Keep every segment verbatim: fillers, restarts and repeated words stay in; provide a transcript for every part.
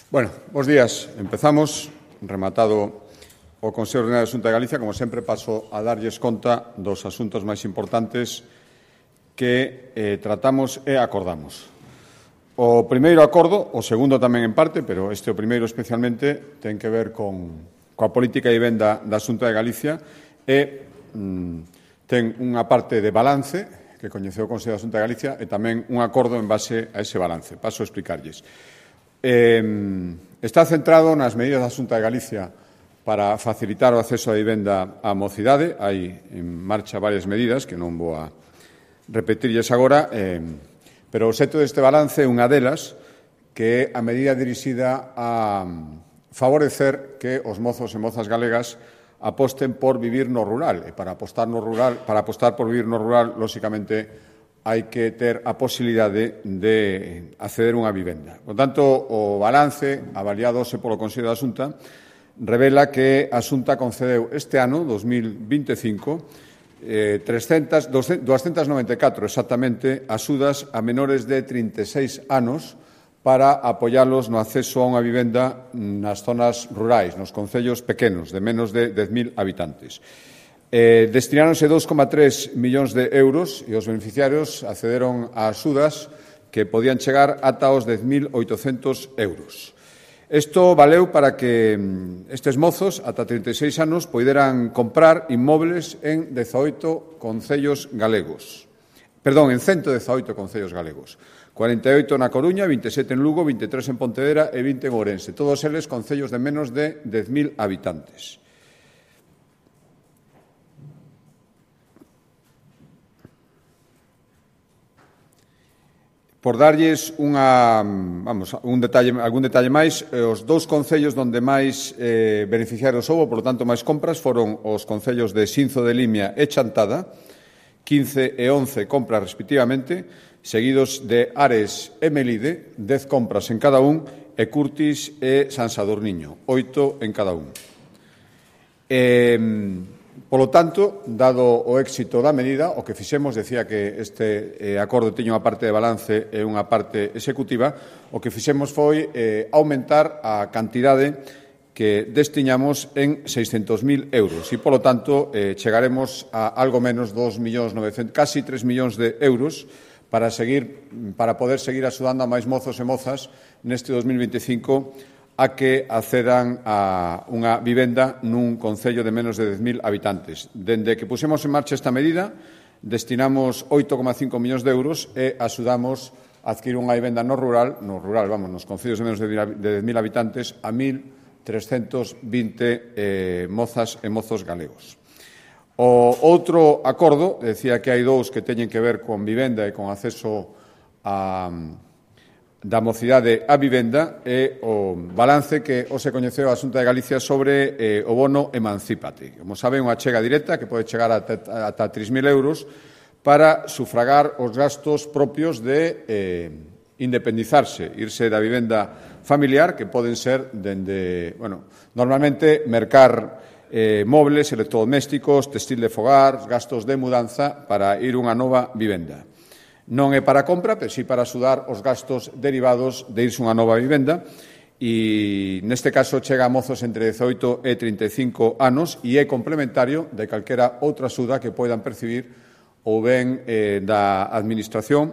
Bueno, bos días. Empezamos, rematado o Consello Ordinario da Xunta de Galicia. Como sempre, paso a darlles conta dos asuntos máis importantes que eh, tratamos e acordamos. O primeiro acordo, o segundo tamén en parte, pero este o primeiro especialmente, ten que ver con coa política de vivenda da Xunta de Galicia e mm, ten unha parte de balance que coñeceu o Consello da Xunta de Galicia e tamén un acordo en base a ese balance. Paso a explicarlles. Eh, está centrado nas medidas da Xunta de Galicia para facilitar o acceso á vivenda á mocidade. Hai en marcha varias medidas que non vou a repetirlles agora, eh, pero o xeito deste balance é unha delas, que é a medida dirixida a favorecer que os mozos e mozas galegas aposten por vivir no rural. E para apostar no rural, para apostar por vivir no rural, lóxicamente, hai que ter a posibilidade de acceder a unha vivenda. Por tanto, o balance avaliado hoxe polo Consello da Xunta revela que a Xunta concedeu este ano, dos mil vinte e cinco, eh, doscientas noventa e catro exactamente axudas a menores de trinta e seis anos para apoialos no acceso a unha vivenda nas zonas rurais, nos concellos pequenos, de menos de dez mil habitantes. Eh, destináronse dous coma tres millóns de euros e os beneficiarios accederon a axudas que podían chegar ata os dez mil oitocentos euros. Isto valeu para que estes mozos, ata trinta e seis anos, poideran comprar inmobles en dezaoito concellos galegos. Perdón, en ciento dezaoito concellos galegos. cuarenta e oito na Coruña, vinte e sete en Lugo, vinte e tres en Pontevedra e vinte en Ourense. Todos eles concellos de menos de dez mil habitantes. Por darlles unha, vamos, un detalle, algún detalle máis, os dous concellos onde máis eh, beneficiarios houbo, por lo tanto, máis compras, foron os concellos de Xinzo de Limia e Chantada, quince e once compras respectivamente, seguidos de Ares e Melide, dez compras en cada un, e Curtis e San Sadurniño, oito en cada un. Eh, Polo tanto, dado o éxito da medida, o que fixemos, decía que este eh, acordo tiña unha parte de balance e unha parte executiva, o que fixemos foi eh, aumentar a cantidade que destiñamos en seiscentos mil euros e, polo tanto, eh, chegaremos a algo menos dos millóns novecentos, casi tres millóns de euros para seguir, para poder seguir axudando a máis mozos e mozas neste dos mil vinte e cinco a que accedan a unha vivenda nun concello de menos de dez mil habitantes. Dende que pusemos en marcha esta medida, destinamos oito coma cinco millóns de euros e axudamos a adquirir unha vivenda no rural, no rural, vamos, nos concellos de menos de dez mil habitantes, a mil trescentos vinte eh, mozas e mozos galegos. O outro acordo, decía que hai dous que teñen que ver con vivenda e con acceso a da mocidade á vivenda é o balance que hoxe coñeceu a Xunta de Galicia sobre eh, o bono Emancípate. Como saben, unha chega directa que pode chegar ata, ata tres mil euros para sufragar os gastos propios de eh, independizarse, irse da vivenda familiar, que poden ser dende, bueno, normalmente mercar eh, mobles, electrodomésticos, textil de fogar, gastos de mudanza para ir unha nova vivenda. Non é para compra, pero sí para axudar os gastos derivados de irse unha nova vivenda e, neste caso, chega a mozos entre dezaoito e trinta e cinco anos e é complementario de calquera outra axuda que poidan percibir ou ben eh, da Administración,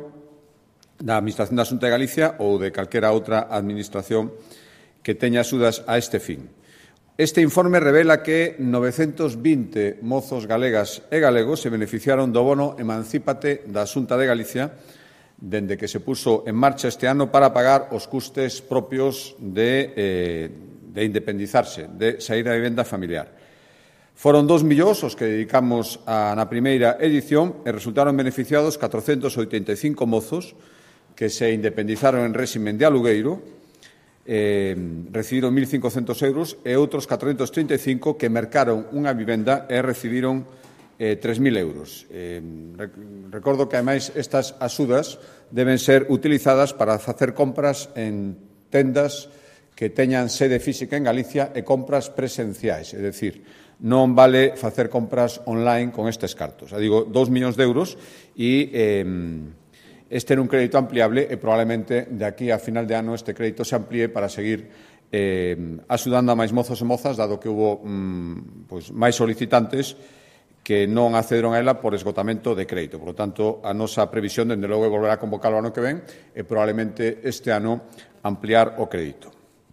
da Administración da Xunta de Galicia ou de calquera outra Administración que teña axudas a este fin. Este informe revela que novecentos vinte mozos galegas e galegos se beneficiaron do bono Emancípate da Xunta de Galicia dende que se puso en marcha este ano para pagar os custes propios de, eh, de independizarse, de sair da vivenda familiar. Foron dos millóns os que dedicamos a, na primeira edición e resultaron beneficiados catrocentos oitenta e cinco mozos que se independizaron en réximen de alugueiro, Eh, recibiron mil cincocentos euros e outros catrocentos trinta e cinco que mercaron unha vivenda e recibiron eh, tres mil euros. Eh, recordo que, ademais, estas axudas deben ser utilizadas para facer compras en tendas que teñan sede física en Galicia e compras presenciais, é dicir, non vale facer compras online con estes cartos. Digo, dous millóns de euros e... Eh, este era un crédito ampliable e probablemente de aquí a final de ano este crédito se amplíe para seguir eh, axudando a máis mozos e mozas, dado que hubo mm, pois, máis solicitantes que non accederon a ela por esgotamento de crédito. Por lo tanto, a nosa previsión, dende logo, é volver a convocar o ano que ven e probablemente este ano ampliar o crédito.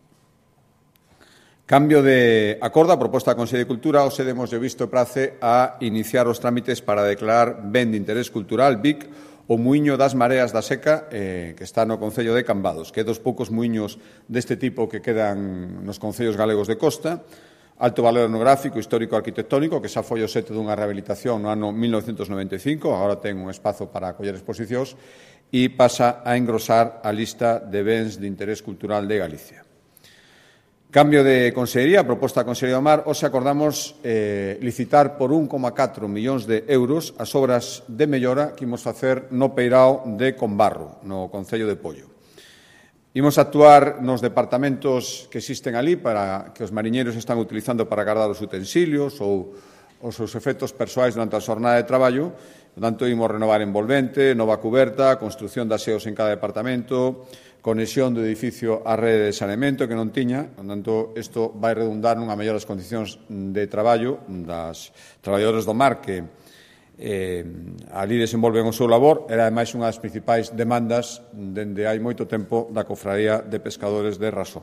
Cambio de acordo, a proposta da Consellería de Cultura, hoxe demos de visto e prace a iniciar os trámites para declarar ben de interés cultural, B I C, o muiño das Mareas da Seca, eh, que está no Concello de Cambados, que é dos poucos muiños deste tipo que quedan nos concellos galegos de costa. Alto valor etnográfico, histórico arquitectónico, que xa foi o sete dunha rehabilitación no ano mil novecentos noventa e cinco, agora ten un espazo para acoller exposicións, e pasa a engrosar a lista de bens de interés cultural de Galicia. Cambio de consellería, proposta da Consellería do Mar, hoxe acordamos eh, licitar por un coma catro millóns de euros as obras de mellora que imos facer no Peirao de Combarro, no Concello de Pollo. Imos actuar nos departamentos que existen ali para que os mariñeiros están utilizando para guardar os utensilios ou os seus efectos persoais durante a xornada de traballo. Por tanto, imos renovar envolvente, nova cuberta, construción de aseos en cada departamento, conexión do edificio á rede de saneamento que non tiña. Por tanto, isto vai redundar nunha mellor das condicións de traballo das traballadores do mar que eh, ali desenvolven o seu labor. Era, ademais, unha das principais demandas dende hai moito tempo da Cofradía de Pescadores de Rasó.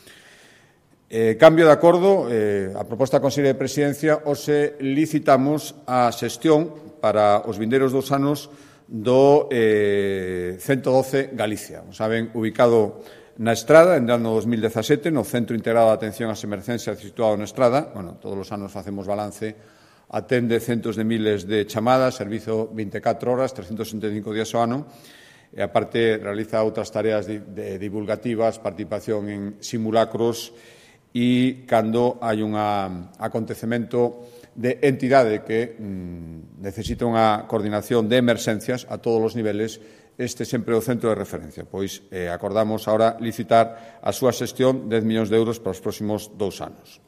Eh, cambio de acordo, eh, a proposta da Consellería de Presidencia, hoxe licitamos a xestión para os vindeiros dos anos do eh, ciento doce Galicia. Como saben, ubicado na Estrada, en ano dos mil dezasete, no Centro Integrado de Atención ás Emergencias situado na Estrada. Bueno, todos os anos facemos balance, atende centos de miles de chamadas, servizo vinte e catro horas, trescentos sesenta e cinco días ao ano, e aparte realiza outras tareas de, de divulgativas, participación en simulacros e cando hai un acontecemento de entidade que mm, necesita unha coordinación de emerxencias a todos os niveles, este sempre é o centro de referencia. Pois eh, acordamos ahora licitar a súa xestión dez millóns de euros para os próximos dous anos.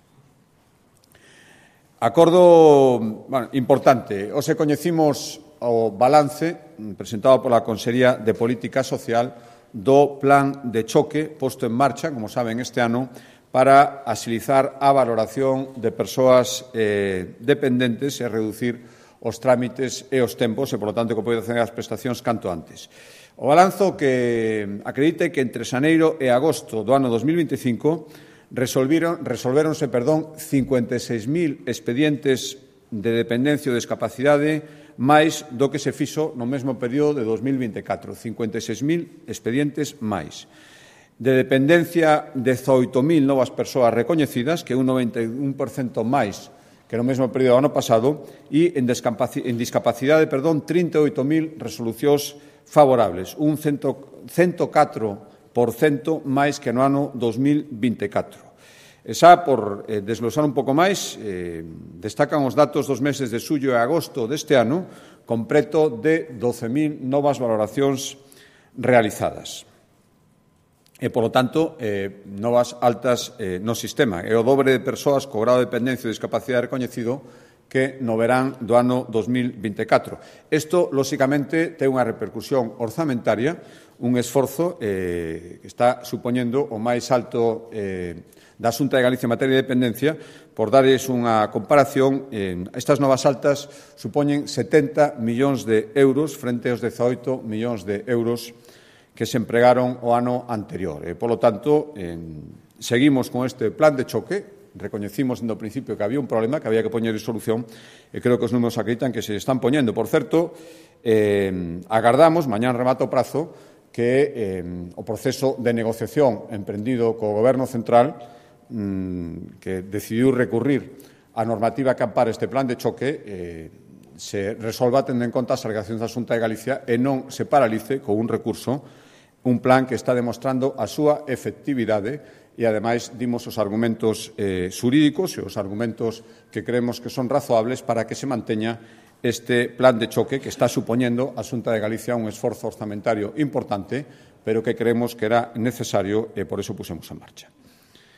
Acordo bueno, importante. Hoxe coñecimos o balance presentado pola Consellería de Política Social do Plan de Choque posto en marcha, como saben, este ano, para axilizar a valoración de persoas eh, dependentes e reducir os trámites e os tempos e, polo tanto, que poden facer as prestacións canto antes. O balanzo que acredite que entre xaneiro e agosto do ano dos mil vinte e cinco resolveron, resolveronse perdón, cincuenta e seis mil expedientes de dependencia ou discapacidade máis do que se fixo no mesmo período de dos mil vinte e catro. cincuenta e seis mil expedientes máis. De dependencia, dezoito mil novas persoas recoñecidas, que é un noventa e un por cento máis que no mesmo período do ano pasado, e en, en discapacidade, perdón, trinta e oito mil resolucións favorables, un cento e catro por cento máis que no ano dos mil vinte e catro. E xa, por eh, desglosar un pouco máis, eh, destacan os datos dos meses de xullo e agosto deste ano, con preto de doce mil novas valoracións realizadas. E, polo tanto, eh, novas altas eh, no sistema. É o dobre de persoas co grado de dependencia ou discapacidade recoñecido que no verán do ano dos mil vinte e catro. Isto, lóxicamente, ten unha repercusión orzamentaria, un esforzo eh, que está supoñendo o máis alto eh, da Xunta de Galicia en materia de dependencia. Por darles unha comparación, eh, estas novas altas supoñen setenta millóns de euros frente aos dezaoito millóns de euros que se empregaron o ano anterior. E, polo tanto, eh, seguimos con este plan de choque. Recoñecimos no principio que había un problema, que había que poñer solución, e creo que os números acreditan que se están poñendo. Por certo, eh, agardamos, mañán remata o prazo, que eh, o proceso de negociación emprendido co Goberno Central, mmm, que decidiu recurrir a normativa que ampara este plan de choque, eh, se resolva tendo en conta as alegacións da Xunta de Galicia e non se paralice con un recurso un plan que está demostrando a súa efectividade e, ademais, dimos os argumentos eh, xurídicos e os argumentos que creemos que son razoables para que se manteña este plan de choque que está supoñendo a Xunta de Galicia un esforzo orzamentario importante, pero que creemos que era necesario e por eso pusemos en marcha.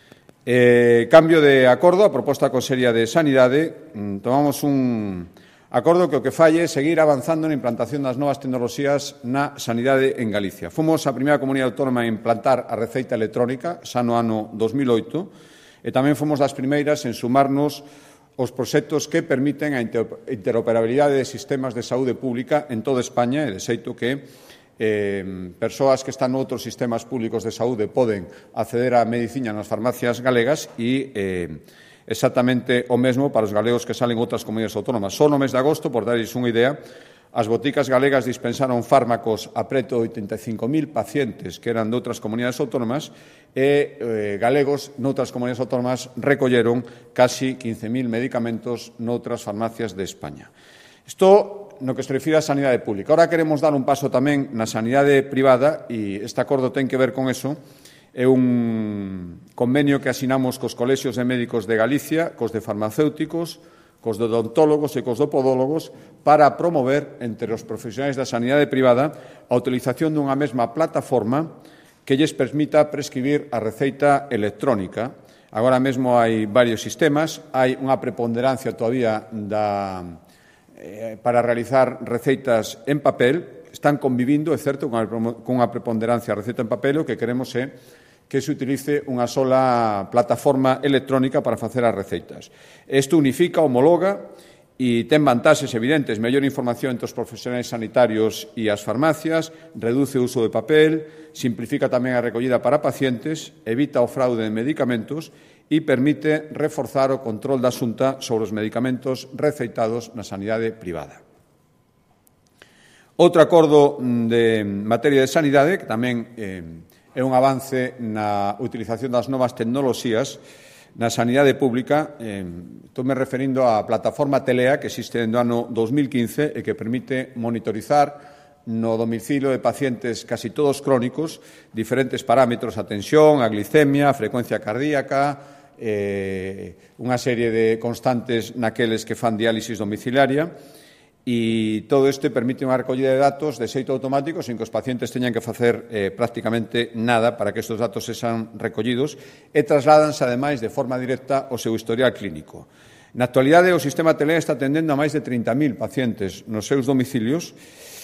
Eh, cambio de acordo, a proposta da Consellería de Sanidade, tomamos un Acordo que o que fai é seguir avanzando na implantación das novas tecnoloxías na sanidade en Galicia. Fomos a primeira comunidade autónoma en implantar a receita electrónica xa no ano dos mil oito e tamén fomos das primeiras en sumarnos aos proxectos que permiten a interoperabilidade de sistemas de saúde pública en toda España e de xeito que eh, persoas que están noutros sistemas públicos de saúde poden acceder á medicina nas farmacias galegas e eh, exactamente o mesmo para os galegos que salen outras comunidades autónomas. Só no mes de agosto, por darles unha idea, as boticas galegas dispensaron fármacos a preto de oitenta e cinco mil pacientes que eran de outras comunidades autónomas e eh, galegos noutras comunidades autónomas recolleron casi quince mil medicamentos noutras farmacias de España. Isto no que se refire á sanidade pública. Ahora queremos dar un paso tamén na sanidade privada e este acordo ten que ver con eso. É un convenio que asinamos cos colexios de médicos de Galicia, cos de farmacéuticos, cos de odontólogos e cos de podólogos para promover entre os profesionais da sanidade privada a utilización dunha mesma plataforma que lles permita prescribir a receita electrónica. Agora mesmo hai varios sistemas, hai unha preponderancia todavía da, eh, para realizar receitas en papel. Están convivindo, é certo, cunha preponderancia a receita en papel, o que queremos é que se utilice unha sola plataforma electrónica para facer as receitas. Isto unifica, homologa e ten vantaxes evidentes, mellor información entre os profesionais sanitarios e as farmacias, reduce o uso de papel, simplifica tamén a recollida para pacientes, evita o fraude de medicamentos e permite reforzar o control da Xunta sobre os medicamentos receitados na sanidade privada. Outro acordo de materia de sanidade, que tamén eh, é un avance na utilización das novas tecnoloxías na sanidade pública. Eh, estou me referindo á plataforma Telea que existe no ano dos mil quince e que permite monitorizar no domicilio de pacientes casi todos crónicos diferentes parámetros, a tensión, a glicemia, a frecuencia cardíaca, eh, unha serie de constantes naqueles que fan diálisis domiciliaria. E todo isto permite unha recollida de datos de xeito automático sin que os pacientes teñan que facer eh, prácticamente nada para que estes datos sexan recollidos e trasládanse, ademais, de forma directa ao seu historial clínico. Na actualidade, o sistema Telea está atendendo a máis de trinta mil pacientes nos seus domicilios,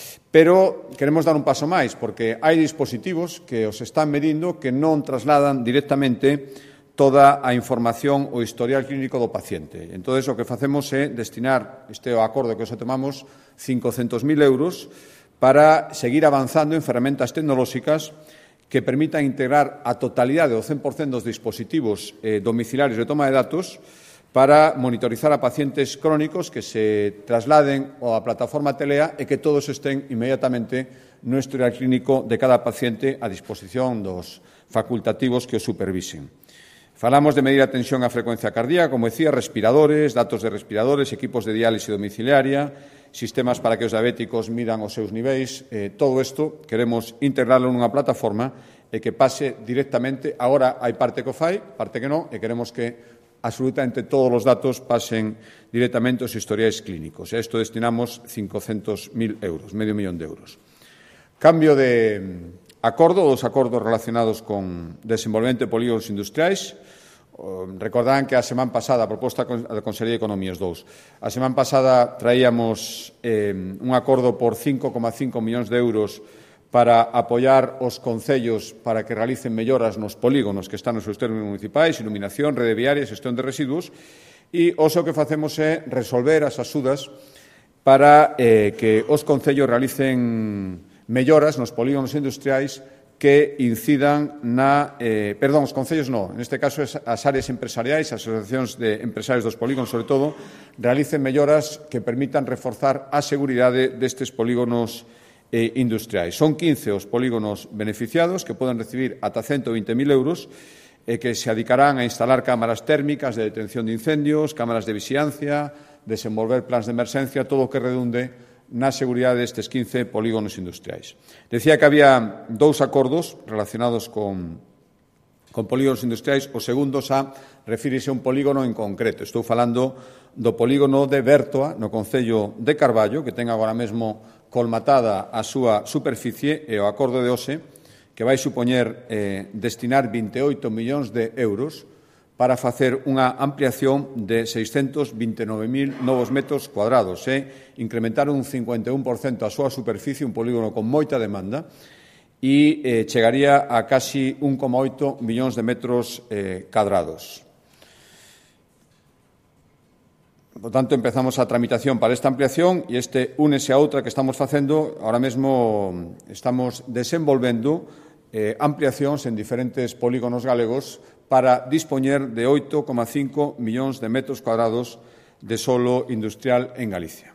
pero queremos dar un paso máis, porque hai dispositivos que os están medindo que non trasladan directamente toda a información o historial clínico do paciente. Entón, o que facemos é destinar, este é o acordo que os tomamos, cincocentos mil euros para seguir avanzando en ferramentas tecnolóxicas que permitan integrar a totalidade, o cen por cento dos dispositivos eh, domiciliarios de toma de datos para monitorizar a pacientes crónicos que se trasladen á plataforma Telea e que todos estén inmediatamente no historial clínico de cada paciente a disposición dos facultativos que o supervisen. Falamos de medir a tensión a frecuencia cardíaca, como decía, respiradores, datos de respiradores, equipos de diálise domiciliaria, sistemas para que os diabéticos midan os seus niveis. Eh, todo isto queremos integrarlo nunha plataforma e que pase directamente. Agora hai parte que o fai, parte que non, e queremos que absolutamente todos os datos pasen directamente aos historiais clínicos. A isto destinamos cincocentos mil euros, medio millón de euros. Cambio de acordo, dos acordos relacionados con desenvolvemento de polígonos industriais. Recordarán que a semana pasada, a proposta da Consellería de Economía, os dous, a semana pasada traíamos eh, un acordo por cinco coma cinco millóns de euros para apoiar os concellos para que realicen melloras nos polígonos que están nos seus términos municipais, iluminación, rede viaria, xestión de residuos, e oso que facemos é resolver as axudas para eh, que os concellos realicen melloras nos polígonos industriais que incidan na... Eh, perdón, os concellos non, neste caso as áreas empresariais, as asociacións de empresarios dos polígonos, sobre todo, realicen melloras que permitan reforzar a seguridade destes polígonos eh, industriais. Son quince os polígonos beneficiados que poden recibir ata ciento vinte mil euros e que se adicarán a instalar cámaras térmicas de detención de incendios, cámaras de vixiancia, desenvolver plans de emerxencia, todo o que redunde na seguridade destes quince polígonos industriais. Decía que había dous acordos relacionados con, con polígonos industriais. O segundo xa refírese a un polígono en concreto. Estou falando do polígono de Bertoa, no concello de Carballo, que ten agora mesmo colmatada a súa superficie, e o acordo de hoxe, que vai supoñer eh, destinar vinte e oito millóns de euros para facer unha ampliación de seiscentos vinte e nove mil novos metros cuadrados e incrementar un cincuenta e un por cento a súa superficie, un polígono con moita demanda, e eh, chegaría a casi un coma oito millóns de metros eh, cadrados. Por tanto, empezamos a tramitación para esta ampliación e este únese a outra que estamos facendo. Ahora mesmo estamos desenvolvendo eh, ampliacións en diferentes polígonos galegos para dispoñer de oito coma cinco millóns de metros cuadrados de solo industrial en Galicia.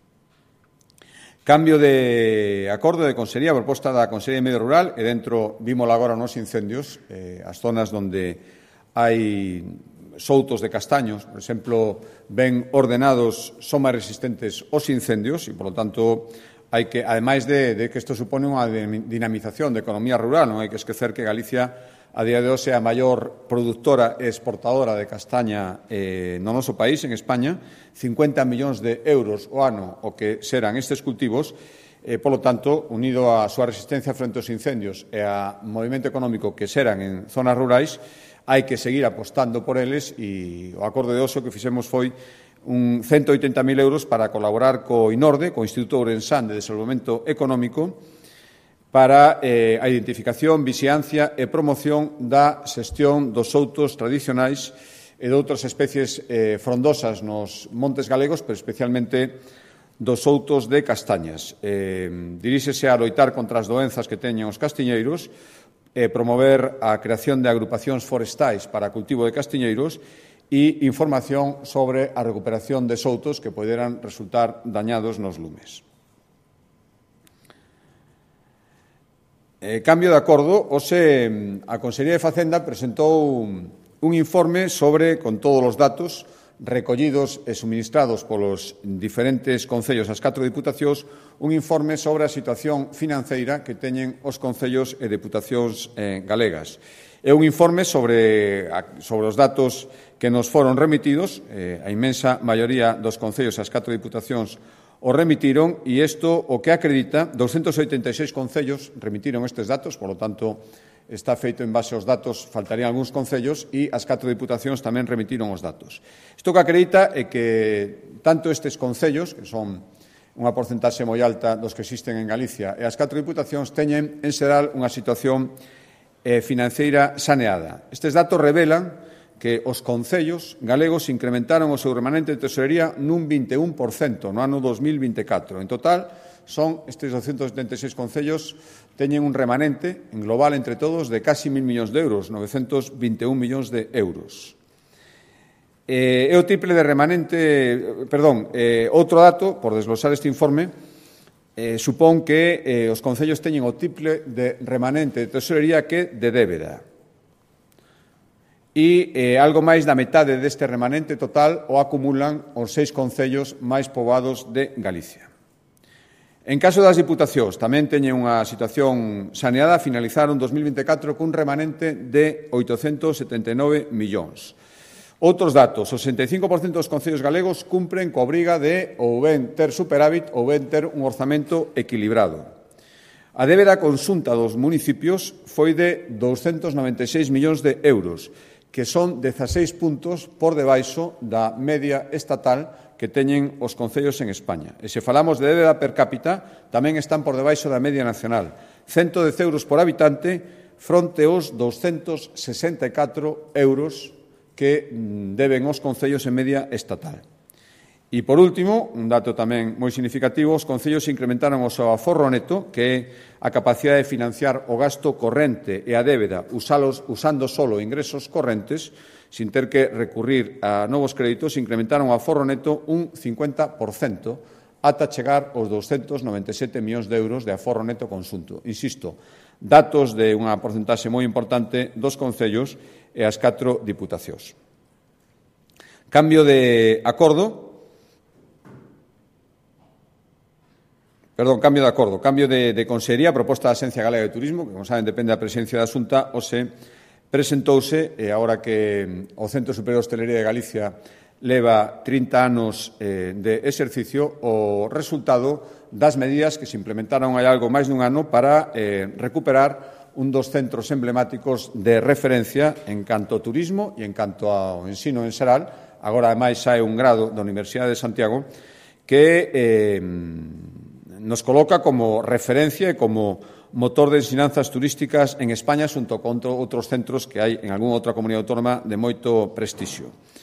Cambio de acordo de Consellería, proposta da Consellería de Medio Rural, e dentro, vímola agora nos incendios, eh, as zonas onde hai soutos de castaños, por exemplo, ben ordenados, son máis resistentes aos incendios e, por lo tanto, hai que, ademais de, de que isto supone unha dinamización de economía rural, non hai que esquecer que Galicia a día de hoxe é a maior produtora e exportadora de castaña eh, no noso país, en España, cincuenta millóns de euros o ano o que serán estes cultivos, eh, polo tanto, unido á súa resistencia frente aos incendios e ao movimento económico que serán en zonas rurais, hai que seguir apostando por eles e o acordo de hoxe que fixemos foi un cento e oitenta mil euros para colaborar co INORDE, co Instituto Ourensán de Desenvolvemento Económico, para eh, a identificación, vixiancia e promoción da xestión dos soutos tradicionais e de outras especies eh, frondosas nos montes galegos, pero especialmente dos soutos de castañas. Eh, diríxese a loitar contra as doenzas que teñen os castiñeiros, eh, promover a creación de agrupacións forestais para cultivo de castiñeiros e información sobre a recuperación de soutos que poderan resultar dañados nos lumes. Eh, cambio de acordo, hoxe a Consellería de Facenda presentou un, un informe sobre, con todos os datos recollidos e suministrados polos diferentes concellos ás catro diputacións, un informe sobre a situación financeira que teñen os concellos e deputacións eh, galegas. É un informe sobre, sobre os datos que nos foron remitidos, eh, a inmensa maioría dos concellos ás catro diputacións o remitiron e isto o que acredita, doscientos oitenta e seis concellos remitiron estes datos, por lo tanto, está feito en base aos datos, faltarían algúns concellos e as catro diputacións tamén remitiron os datos. Isto que acredita é que tanto estes concellos, que son unha porcentaxe moi alta dos que existen en Galicia, e as catro diputacións teñen, en xeral, unha situación eh, financeira saneada. Estes datos revelan que os concellos galegos incrementaron o seu remanente de tesorería nun vinte e un por cento no ano dos mil vinte e catro. En total, son estes doscientos setenta e seis concellos teñen un remanente en global entre todos de casi mil millóns de euros, novecentos vinte e un millóns de euros. Eh, é o triple de remanente, perdón, eh, outro dato, por desglosar este informe, eh, supón que eh, os concellos teñen o triple de remanente de tesorería que de débeda. E eh, algo máis da metade deste remanente total o acumulan os seis concellos máis poboados de Galicia. En caso das diputacións, tamén teñen unha situación saneada, finalizaron dos mil vinte e catro cun remanente de oitocentos setenta e nove millóns. Outros datos, o sesenta e cinco por cento dos concellos galegos cumpren coa obriga de ou ben ter superávit ou ben ter un orzamento equilibrado. A débeda conxunta dos municipios foi de douscentos noventa e seis millóns de euros, que son dezaseis puntos por debaixo da media estatal que teñen os concellos en España. E se falamos de débeda per cápita, tamén están por debaixo da media nacional. cento dez euros por habitante fronte aos doscientos sesenta e catro euros que deben os concellos en media estatal. E, por último, un dato tamén moi significativo, os concellos incrementaron o seu aforro neto, que é a capacidade de financiar o gasto corrente e a débeda usalos, usando solo ingresos correntes, sin ter que recurrir a novos créditos, incrementaron o aforro neto un cincuenta por cento ata chegar aos doscientos noventa e sete millóns de euros de aforro neto conxunto. Insisto, datos de unha porcentaxe moi importante dos concellos e as catro diputacións. Cambio de acordo. Perdón, cambio de acordo, cambio de, de consellería, proposta da Axencia Galega de Turismo, que, como saben, depende da presidencia da Xunta, hoxe presentouse, e agora que o Centro Superior de Hostelería de Galicia leva trinta anos eh, de exercicio, o resultado das medidas que se implementaron hai algo máis dun ano para eh, recuperar un dos centros emblemáticos de referencia en canto ao turismo e en canto ao ensino en xeral. Agora, ademais, hai un grado da Universidade de Santiago que eh, nos coloca como referencia e como motor de ensinanzas turísticas en España xunto con outros centros que hai en algunha outra comunidade autónoma de moito prestixio.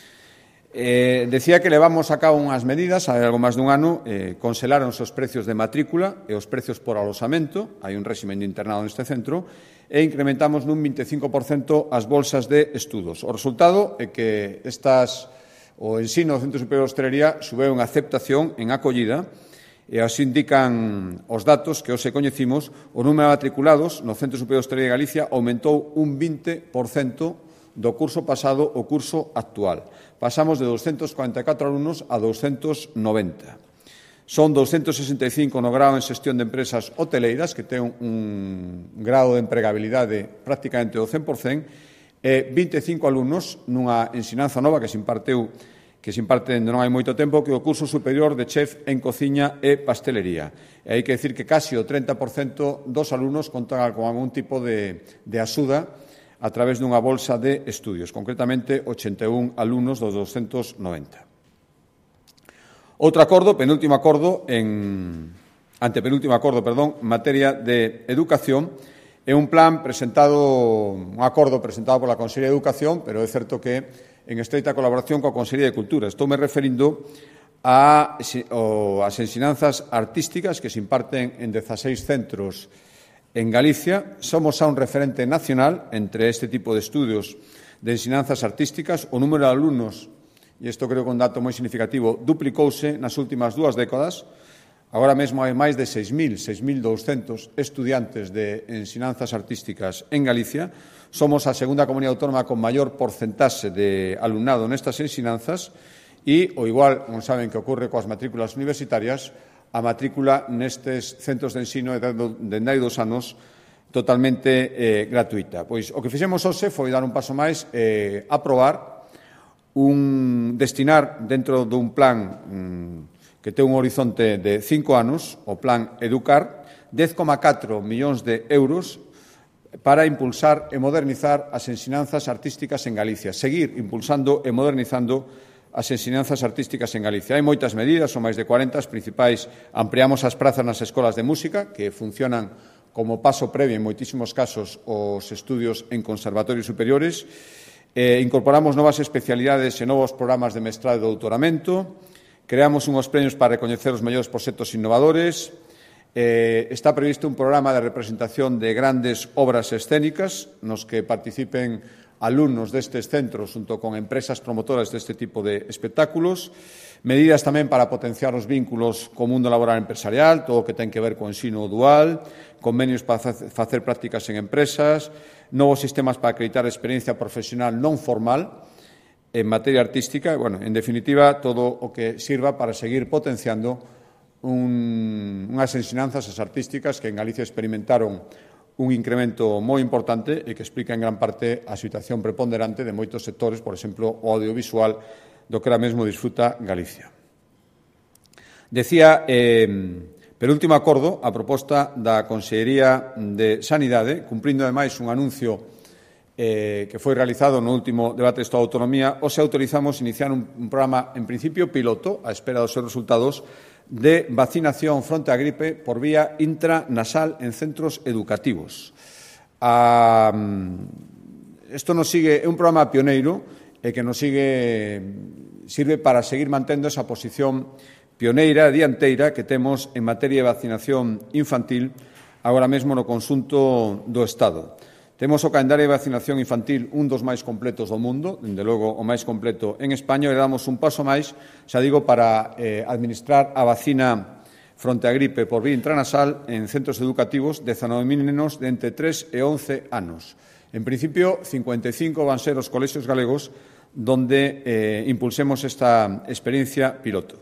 Eh, decía que levamos a cabo unhas medidas, hai algo máis dun ano, eh, conselaron os precios de matrícula e os precios por alosamento, hai un réximen de internado neste centro, e incrementamos nun vinte e cinco por cento as bolsas de estudos. O resultado é que estas, o ensino do Centro Superior de Hostalería subeu en aceptación, en acollida, e así indican os datos que hoxe coñecimos. O número de matriculados no Centro Superior de Hostalería de Galicia aumentou un vinte por cento do curso pasado ao curso actual. Pasamos de doscientos cuarenta e catro alumnos a doscientos noventa. Son doscientos sesenta e cinco no grado en xestión de empresas hoteleiras, que ten un grado de empregabilidade prácticamente do cen por cento, e vinte e cinco alumnos nunha ensinanza nova que se imparteu que se imparte non hai moito tempo, que é o curso superior de chef en cociña e pastelería. E hai que decir que casi o trinta por cento dos alumnos contan con algún tipo de, de axuda a través dunha bolsa de estudios, concretamente ochenta e un alumnos dos doscientos noventa. Outro acordo, penúltimo acordo, en, antepenúltimo acordo, perdón, en materia de educación, é un plan presentado, un acordo presentado pola Consellería de Educación, pero é certo que en estreita colaboración coa Consellería de Cultura. Estou me referindo a, as ensinanzas artísticas que se imparten en dezaseis centros en Galicia. Somos xa un referente nacional entre este tipo de estudios de ensinanzas artísticas. O número de alumnos, e isto creo que é un dato moi significativo, duplicouse nas últimas dúas décadas. Agora mesmo hai máis de seis mil, seis mil douscentos estudiantes de ensinanzas artísticas en Galicia. Somos a segunda comunidade autónoma con maior porcentaxe de alumnado nestas ensinanzas e, o igual, non saben que ocorre coas matrículas universitarias, a matrícula nestes centros de ensino de hai dos anos totalmente eh, gratuita. Pois o que fixemos hoxe foi dar un paso máis e eh, aprobar un destinar dentro dun plan mm, que ten un horizonte de cinco anos, o plan Educar, dez coma catro millóns de euros para impulsar e modernizar as ensinanzas artísticas en Galicia, seguir impulsando e modernizando as ensinanzas artísticas en Galicia. Hai moitas medidas, son máis de cuarenta, as principais. Ampliamos as prazas nas escolas de música, que funcionan como paso previo, en moitísimos casos, os estudios en conservatorios superiores. Eh, incorporamos novas especialidades e novos programas de mestrado e doutoramento. Creamos unhos premios para recoñecer os mellores proxectos innovadores. Eh, está previsto un programa de representación de grandes obras escénicas, nos que participen alumnos destes centros junto con empresas promotoras deste tipo de espectáculos, medidas tamén para potenciar os vínculos co mundo laboral empresarial, todo o que ten que ver co ensino dual, convenios para facer prácticas en empresas, novos sistemas para acreditar a experiencia profesional non formal en materia artística, e, bueno, en definitiva, todo o que sirva para seguir potenciando un, unhas ensinanzas artísticas que en Galicia experimentaron un incremento moi importante e que explica en gran parte a situación preponderante de moitos sectores, por exemplo, o audiovisual, do que ahora mesmo disfruta Galicia. Decía, eh, per último acordo, a proposta da Consellería de Sanidade, cumprindo ademais un anuncio eh, que foi realizado no último debate de Estado de Autonomía, hoxe autorizamos iniciar un, un programa, en principio, piloto, a espera dos seus resultados, de vacinación fronte á gripe por vía intranasal en centros educativos. Ah, isto nos sigue, é un programa pioneiro e que nos sigue, sirve para seguir mantendo esa posición pioneira, dianteira, que temos en materia de vacinación infantil agora mesmo no conxunto do Estado. Temos o calendario de vacinación infantil un dos máis completos do mundo, dende logo o máis completo en España, e damos un paso máis, xa digo, para eh, administrar a vacina fronte á gripe por vía intranasal en centros educativos de dezanove mil nenos de entre tres e once anos. En principio, cincuenta e cinco van ser os colexios galegos donde eh, impulsemos esta experiencia piloto.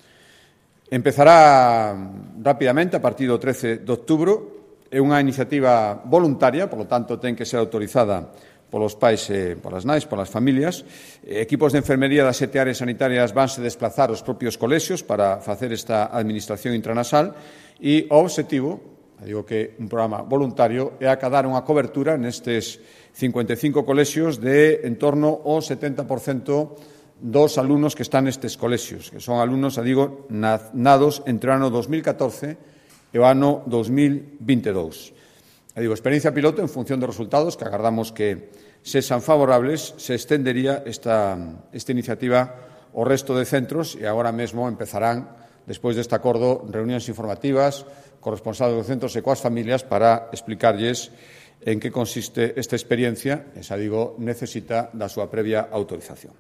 Empezará rapidamente a partir do trece de outubro. É unha iniciativa voluntaria, por lo tanto, ten que ser autorizada polos pais e polas nais, polas familias. Equipos de enfermería das sete áreas sanitarias vanse desplazar aos propios colexios para facer esta administración intranasal e o obxectivo, digo que un programa voluntario, é acadar unha cobertura nestes cincuenta e cinco colexios de en torno ao setenta por cento dos alumnos que están nestes colexios, que son alumnos, a digo, nados entre o ano dos mil catorce e o ano dos mil vinte e dous. A digo, experiencia piloto en función dos resultados que agardamos que sexan favorables, se estendería esta, esta iniciativa ao resto de centros e agora mesmo empezarán, despois deste acordo, reunións informativas con responsables dos centros e coas familias para explicarlles en que consiste esta experiencia, e xa digo, necesita da súa previa autorización.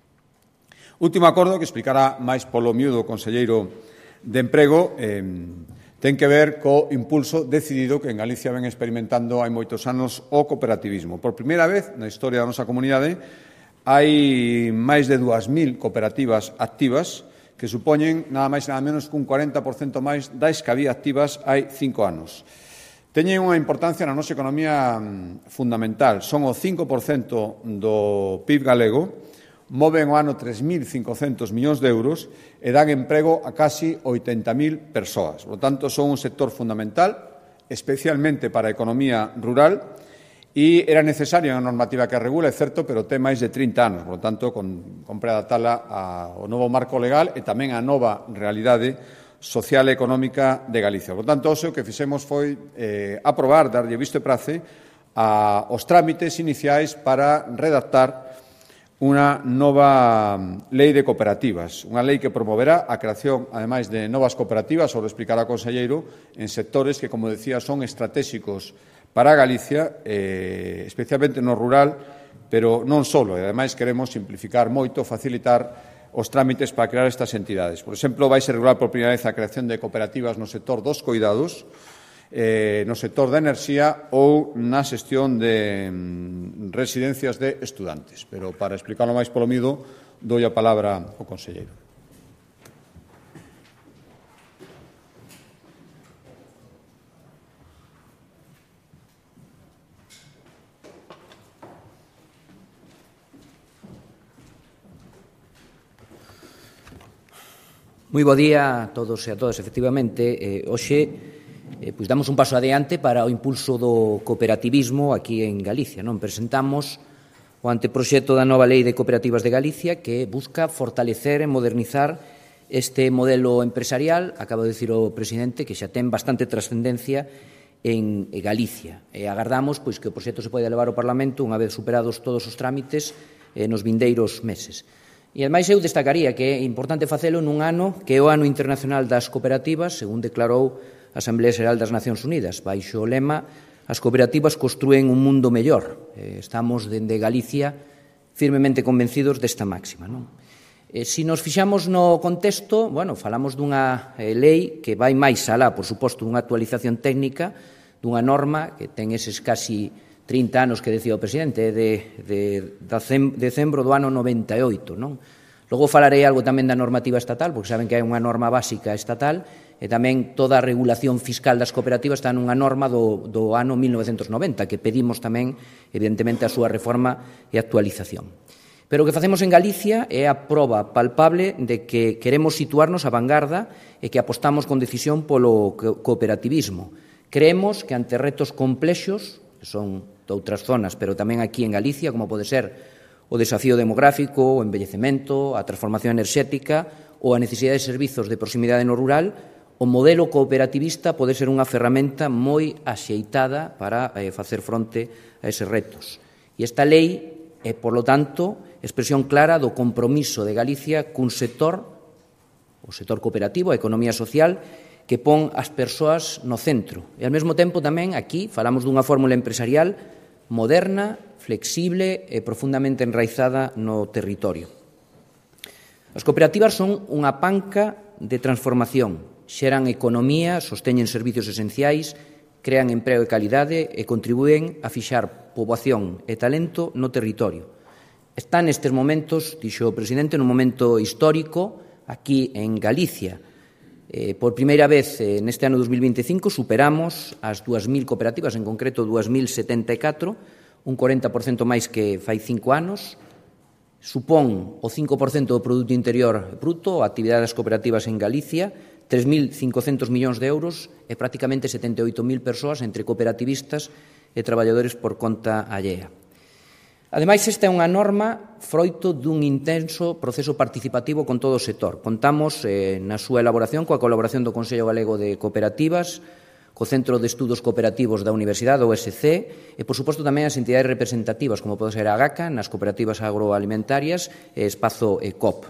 Último acordo que explicará máis polo miúdo o conselleiro de Emprego eh, ten que ver co impulso decidido que en Galicia ven experimentando hai moitos anos o cooperativismo. Por primeira vez na historia da nosa comunidade hai máis de dúas mil cooperativas activas que supoñen nada máis e nada menos que un cuarenta por cento máis das que había activas hai cinco anos. Teñen unha importancia na nosa economía fundamental. Son o cinco por cento do P I B galego, moven o ano tres mil cincocentos millóns de euros e dan emprego a casi oitenta mil persoas. Por lo tanto, son un sector fundamental, especialmente para a economía rural, e era necesaria unha normativa que a regula, é certo, pero ten máis de trinta anos. Por lo tanto, con, compre adaptala ao novo marco legal e tamén á nova realidade social e económica de Galicia. Por lo tanto, o que fixemos foi eh, aprobar, darlle visto e prace a, os trámites iniciais para redactar unha nova lei de cooperativas, unha lei que promoverá a creación, ademais de novas cooperativas, ou explicará o conselleiro, en sectores que, como decía, son estratégicos para Galicia, eh, especialmente no rural, pero non só, e ademais queremos simplificar moito, facilitar os trámites para crear estas entidades. Por exemplo, vai ser regular por primeira vez a creación de cooperativas no sector dos coidados, eh, no sector da enerxía ou na xestión de mm, residencias de estudantes. Pero para explicarlo máis polo miúdo, dou a palabra ao conselleiro. Moi bo día a todos e a todas. Efectivamente, eh, hoxe eh, pois damos un paso adiante para o impulso do cooperativismo aquí en Galicia. Non presentamos o anteproxecto da nova Lei de Cooperativas de Galicia que busca fortalecer e modernizar este modelo empresarial, acabo de dicir o presidente, que xa ten bastante trascendencia en Galicia. E agardamos pois, que o proxecto se poida levar ao Parlamento unha vez superados todos os trámites eh, nos vindeiros meses. E, ademais, eu destacaría que é importante facelo nun ano que é o Ano Internacional das Cooperativas, según declarou a Asamblea Xeral das Nacións Unidas, baixo o lema «As cooperativas construen un mundo mellor». Estamos, dende Galicia, firmemente convencidos desta máxima. Non? E, se nos fixamos no contexto, bueno, falamos dunha eh, lei que vai máis alá, por suposto, dunha actualización técnica, dunha norma que ten eses casi trinta anos que decía o presidente, de, de, de decembro do ano noventa e oito. Non? Logo falarei algo tamén da normativa estatal, porque saben que hai unha norma básica estatal, e tamén toda a regulación fiscal das cooperativas está nunha norma do, do ano mil novecentos noventa, que pedimos tamén, evidentemente, a súa reforma e actualización. Pero o que facemos en Galicia é a proba palpable de que queremos situarnos a vanguarda e que apostamos con decisión polo cooperativismo. Creemos que ante retos complexos, que son de outras zonas, pero tamén aquí en Galicia, como pode ser o desafío demográfico, o envellecemento, a transformación enerxética ou a necesidade de servizos de proximidade no rural, o modelo cooperativista pode ser unha ferramenta moi axeitada para eh, facer fronte a eses retos. E esta lei é, por lo tanto, expresión clara do compromiso de Galicia cun sector, o sector cooperativo, a economía social, que pon as persoas no centro. E, ao mesmo tempo, tamén, aquí, falamos dunha fórmula empresarial moderna, flexible e profundamente enraizada no territorio. As cooperativas son unha panca de transformación, xeran economía, sosteñen servicios esenciais, crean emprego de calidade e contribúen a fixar poboación e talento no territorio. Está nestes momentos, dixo o presidente, nun momento histórico aquí en Galicia. Eh, por primeira vez, eh, neste ano dos mil vinte e cinco, superamos as dúas mil cooperativas, en concreto dúas mil setenta e catro, un corenta por cento máis que fai cinco anos. Supón o cinco por cento do Produto Interior Bruto, a actividade das cooperativas en Galicia, tres mil cincocentos millóns de euros e prácticamente setenta e oito mil persoas entre cooperativistas e traballadores por conta allea. Ademais, esta é unha norma froito dun intenso proceso participativo con todo o sector. Contamos eh, na súa elaboración coa colaboración do Consello Galego de Cooperativas, co Centro de Estudos Cooperativos da Universidade, o U S C, e, por suposto, tamén as entidades representativas, como pode ser a GACA, nas cooperativas agroalimentarias e Espazo e COP.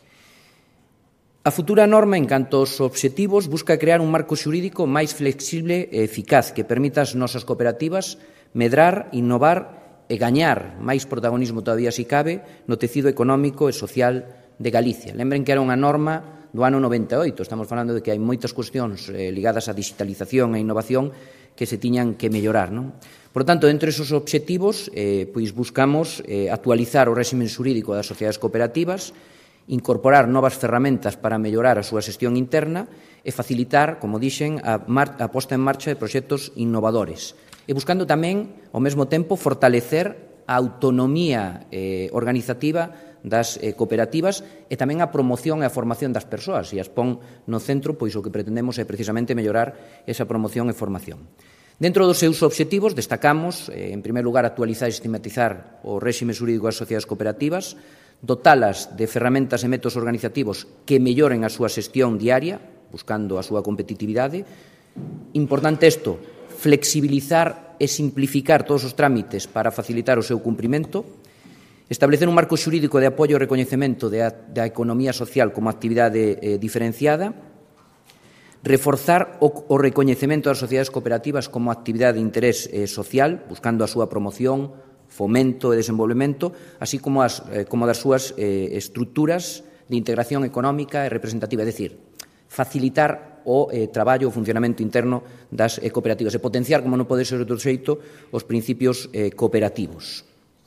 A futura norma, en canto aos obxectivos, busca crear un marco xurídico máis flexible e eficaz que permita ás nosas cooperativas medrar, innovar e gañar máis protagonismo todavía, se cabe, no tecido económico e social de Galicia. Lembren que era unha norma do ano noventa e oito. Estamos falando de que hai moitas cuestións eh, ligadas á digitalización e innovación que se tiñan que mellorar, non? Por tanto, entre esos obxectivos, eh, pois buscamos eh, actualizar o réximen xurídico das sociedades cooperativas, incorporar novas ferramentas para mellorar a súa xestión interna e facilitar, como dixen, a, a posta en marcha de proxectos innovadores. E buscando tamén, ao mesmo tempo, fortalecer a autonomía eh, organizativa das eh, cooperativas e tamén a promoción e a formación das persoas. E as pon no centro, pois o que pretendemos é precisamente mellorar esa promoción e formación. Dentro dos seus obxectivos, destacamos, eh, en primer lugar, actualizar e sistematizar o réxime xurídico das sociedades cooperativas, dotalas de ferramentas e métodos organizativos que melloren a súa xestión diaria, buscando a súa competitividade. Importante isto, flexibilizar e simplificar todos os trámites para facilitar o seu cumprimento, establecer un marco xurídico de apoio e recoñecemento da economía social como actividade eh, diferenciada, reforzar o, o recoñecemento das sociedades cooperativas como actividade de interés eh, social, buscando a súa promoción, fomento e desenvolvemento, así como, as, eh, como das súas eh, estruturas de integración económica e representativa, é dicir, facilitar o eh, traballo, o funcionamento interno das eh, cooperativas e potenciar, como non pode ser outro xeito, os principios eh, cooperativos.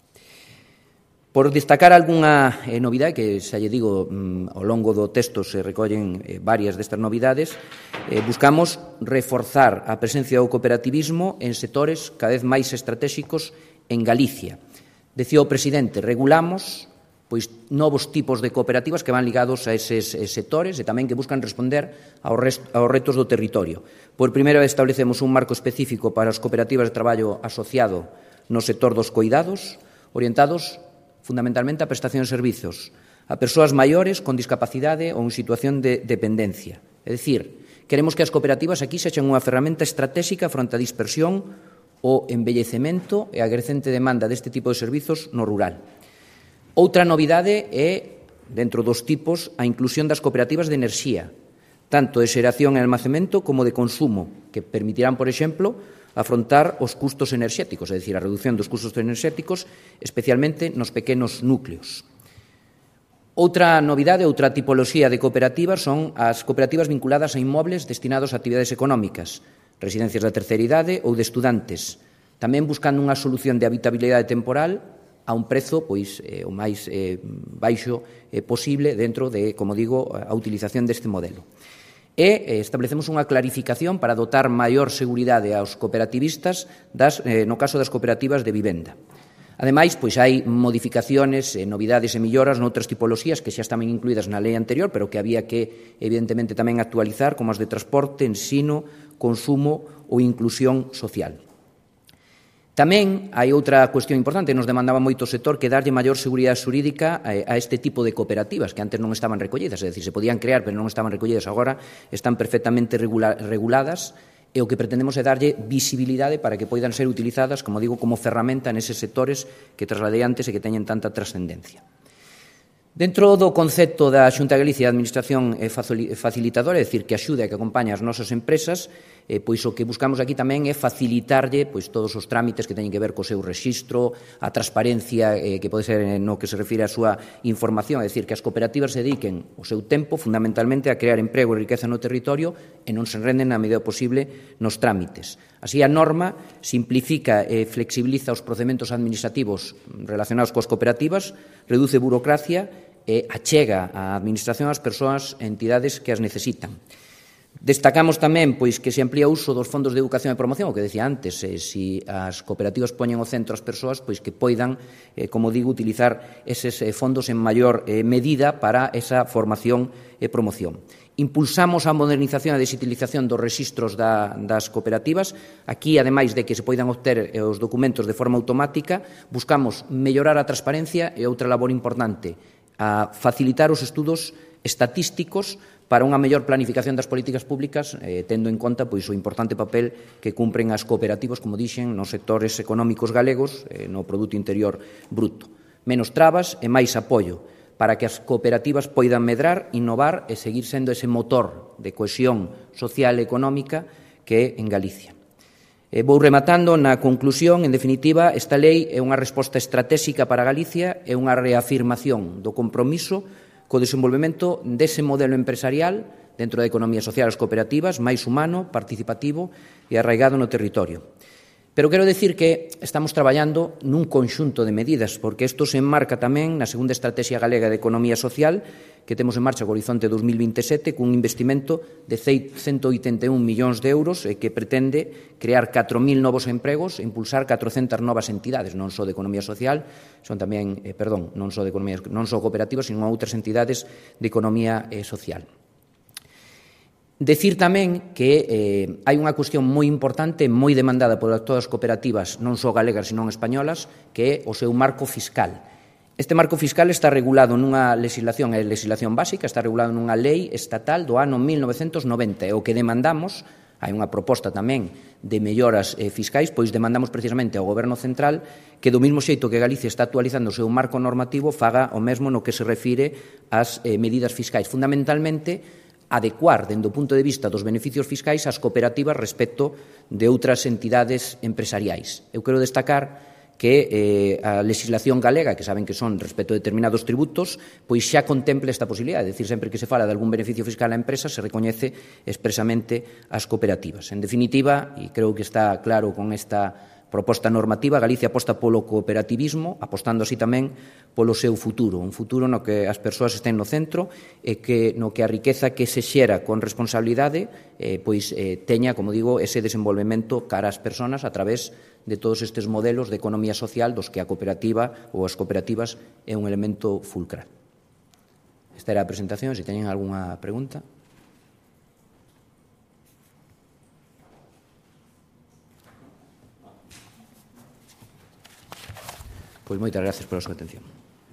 Por destacar algunha eh, novidade, que xa lle digo, mm, ao longo do texto se recollen eh, varias destas novidades, eh, buscamos reforzar a presencia do cooperativismo en sectores cada vez máis estratéxicos en Galicia. Decía o presidente, regulamos pois novos tipos de cooperativas que van ligados a eses sectores e tamén que buscan responder aos, aos retos do territorio. Por primeira vez establecemos un marco específico para as cooperativas de traballo asociado no sector dos coidados, orientados fundamentalmente a prestación de servizos a persoas maiores con discapacidade ou en situación de dependencia. É dicir, queremos que as cooperativas aquí sexan unha ferramenta estratégica fronte á dispersión, o envellecemento e a crecente demanda deste tipo de servizos no rural. Outra novidade é, dentro dos tipos, a inclusión das cooperativas de enerxía, tanto de xeración e almacenamento como de consumo, que permitirán, por exemplo, afrontar os custos enerxéticos, é dicir, a reducción dos custos enerxéticos, especialmente nos pequenos núcleos. Outra novidade, outra tipoloxía de cooperativas son as cooperativas vinculadas a inmobles destinados a actividades económicas, residencias da terceira idade ou de estudantes, tamén buscando unha solución de habitabilidade temporal a un prezo pois, eh, o máis eh, baixo eh, posible dentro de, como digo, a utilización deste modelo. E eh, establecemos unha clarificación para dotar maior seguridade aos cooperativistas das, eh, no caso das cooperativas de vivenda. Ademais, pois hai modificaciones, eh, novidades e melloras noutras tipoloxías que xa estaban incluídas na lei anterior, pero que había que, evidentemente, tamén actualizar, como as de transporte, ensino, consumo ou inclusión social. Tamén hai outra cuestión importante, nos demandaba moito o sector, que darlle maior seguridade xurídica a este tipo de cooperativas, que antes non estaban recollidas, é dicir, se podían crear, pero non estaban recollidas, agora están perfectamente reguladas, e o que pretendemos é darlle visibilidade para que poidan ser utilizadas, como digo, como ferramenta neses sectores que trasladei antes e que teñen tanta trascendencia. Dentro do concepto da Xunta de Galicia de Administración Facilitadora, é dicir, que axude e que acompaña as nosas empresas, eh, pois o que buscamos aquí tamén é facilitarlle pois, todos os trámites que teñen que ver co seu rexistro, a transparencia eh, que pode ser no que se refire á súa información, é dicir, que as cooperativas se dediquen o seu tempo fundamentalmente a crear emprego e riqueza no territorio e non se enrenden na medida posible nos trámites. Así, a norma simplifica e flexibiliza os procedementos administrativos relacionados coas cooperativas, reduce burocracia e achega a administración ás persoas e entidades que as necesitan. Destacamos tamén pois, que se amplía o uso dos fondos de educación e promoción, o que decía antes, eh, si as cooperativas poñen o centro as persoas, pois que poidan, eh, como digo, utilizar eses eh, fondos en maior eh, medida para esa formación e promoción. Impulsamos a modernización e a digitalización dos rexistros da, das cooperativas. Aquí, ademais de que se poidan obter os documentos de forma automática, buscamos mellorar a transparencia e outra labor importante, a facilitar os estudos estatísticos para unha mellor planificación das políticas públicas, eh, tendo en conta pois, o importante papel que cumpren as cooperativas, como dixen, nos sectores económicos galegos, eh, no Produto Interior Bruto. Menos trabas e máis apoio para que as cooperativas poidan medrar, innovar e seguir sendo ese motor de cohesión social e económica que é en Galicia. Eh, vou rematando na conclusión, en definitiva, esta lei é unha resposta estratégica para Galicia e unha reafirmación do compromiso co desenvolvemento dese modelo empresarial dentro da economía social das cooperativas, máis humano, participativo e arraigado no territorio. Pero quero decir que estamos traballando nun conxunto de medidas, porque isto se enmarca tamén na segunda Estrategia Galega de Economía Social que temos en marcha co Horizonte dos mil veintisiete cun investimento de cento oitenta e un millóns de euros e que pretende crear catro mil novos empregos e impulsar catrocentas novas entidades, non só de economía social, son tamén, eh, perdón, non só de economía, non só cooperativas, sino outras entidades de economía eh, social. Decir tamén que eh, hai unha cuestión moi importante, moi demandada por todas as cooperativas, non só galegas, sino españolas, que é o seu marco fiscal. Este marco fiscal está regulado nunha legislación, é legislación básica, está regulado nunha lei estatal do ano mil novecentos noventa, e o que demandamos, hai unha proposta tamén de melloras eh, fiscais, pois demandamos precisamente ao Goberno Central que do mesmo xeito que Galicia está actualizando o seu marco normativo faga o mesmo no que se refire ás eh, medidas fiscais, fundamentalmente adecuar, dende o punto de vista dos beneficios fiscais, as cooperativas respecto de outras entidades empresariais. Eu quero destacar que eh, a legislación galega, que saben que son respecto a determinados tributos, pois xa contemple esta posibilidade, é dicir, sempre que se fala de algún beneficio fiscal á empresa, se recoñece expresamente as cooperativas. En definitiva, e creo que está claro con esta proposta normativa, Galicia aposta polo cooperativismo, apostando así tamén polo seu futuro, un futuro no que as persoas estén no centro e que no que a riqueza que se xera con responsabilidade eh, pois eh, teña, como digo, ese desenvolvemento cara ás persoas a través de todos estes modelos de economía social dos que a cooperativa ou as cooperativas é un elemento fulcral. Esta era a presentación, se teñen algunha pregunta. Pois moitas gracias pola súa atención.